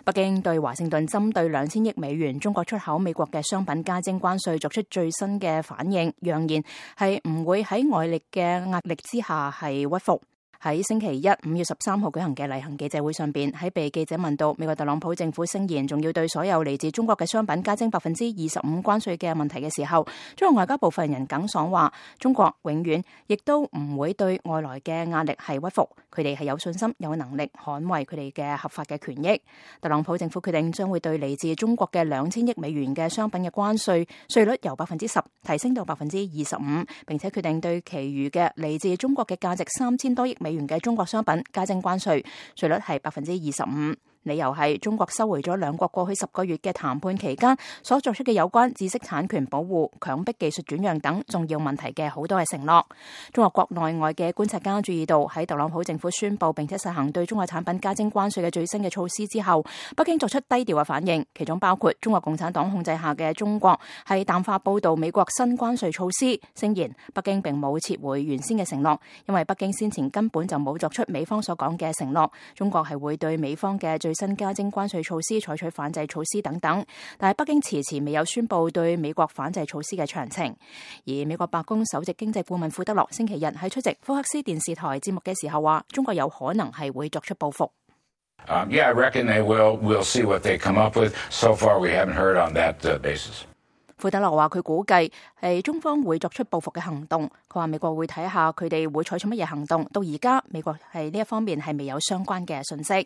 北京對華盛頓針對2000億美元中國出口美國嘅商品加徵關稅作出最新嘅反應，揚言係唔會喺外力嘅壓力之下係屈服。喺星期一5月13號舉行嘅例行記者會上邊，喺被記者問到美國特朗普政府聲言仲要對所有嚟自中國嘅商品加徵25%關稅嘅問題嘅時候，中國外交部發言人耿爽話：中國永遠亦都唔會對外來嘅壓力係屈服，佢哋係有信心、有能力捍衛佢哋嘅合法嘅權益。特朗普政府決定將會對嚟自中國嘅2000億美元嘅商品嘅關稅稅率由10%提升到25%，並且決定對其餘嘅嚟自中國嘅價值3000多億美元嘅中國商品加徵關稅，稅率係25%。理由係中國收回咗兩國過去10個月嘅談判期間所作出嘅有關知識產權保護、強迫技術轉讓等重要問題嘅好多嘅承諾。中國國內外嘅觀察家注意到，喺特朗普政府宣布並且實行對中國產品加徵關稅嘅最新嘅措施之後，北京作出低調嘅反應，其中包括中國共產黨控制下嘅中國係淡化報導美國新關稅措施，聲言北京並冇撤回原先嘅承諾，因為北京先前根本就冇作出美方所講嘅承諾，中國係會對美方嘅最新加徵關稅措施採取反制措施等等，但係北京遲遲未有宣布對美國反制措施嘅詳情。而美國白宮首席經濟顧問庫德洛星期日喺出席福克斯電視台節目嘅時候話，中國有可能係會作出報復。 Yeah, I reckon they will. We'll see what they come up with. So far, we haven't heard on that basis. 庫德洛話佢估計係中方會作出報復嘅行動。佢話美國會睇下佢哋會採取乜嘢行動。到而家美國係呢一方面係未有相關嘅信息。